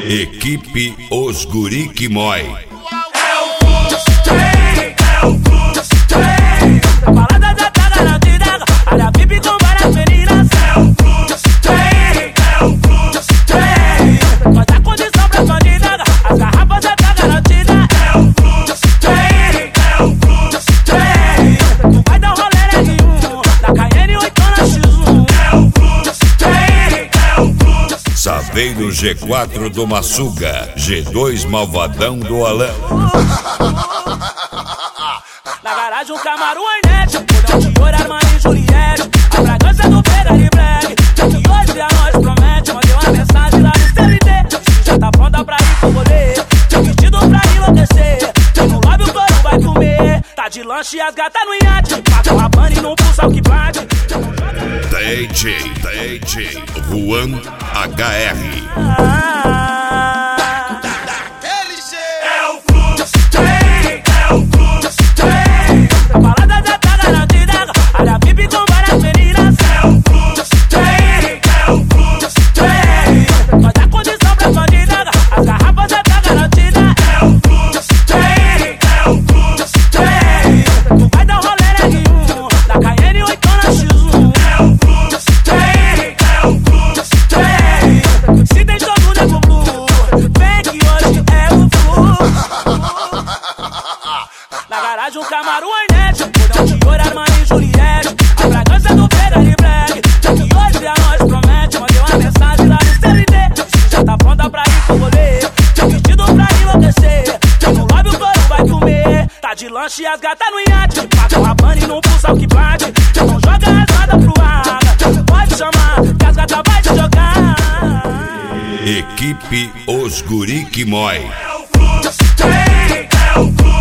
Equipe Os Guri que Mói. A balada já tá garantida, área VIP com várias meninas. Vai dar condição pra bandida, as garrafas já tá garantida. Tu vai dar um rolê nenhum, na Cayenne ou então na X1. Saveiro G4 do Maçuga, G2 Malvadão do Alan. Na garagem um Camaro Hornet, cordão de ouro, Armani e Juliette. A fragrância do Ferrari Black, que hoje a nós promete. Mandei uma mensagem lá no CLT, já tá pronta pra ir pro rolê. Tem vestido pra enlouquecer, tem no lobby o couro vai comer. Tá de lanche e as gatas no iate, paga uma pane e não pulsa o que bate. DJ Juan HR. A balada já tá garantida, área VIP com várias meninas. Vai dar condição pra bandida, as garrafas já tá garantida. Tu vai dar um rolê nenhum, na Cayenne ou então na X1. Se tem todo nego blue, vem que hoje é o flu. Na garagem um Camaro Hornet, cordão de ouro, Armani e Juliette. A fragrância do Ferrari Black, que hoje a nós promete. Mandei uma mensagem lá no CLT, já tá pronta pra ir pro rolê. Tem vestido pra enlouquecer, tem no lobby o couro vai comer. Tá de lanche e as gatas no iate, paga uma pane e não pulsa o que bate. Então joga as rodas pro ar, pode chamar que as gatas vai te jogar. Equipe Os Guri que Mói. É o flu.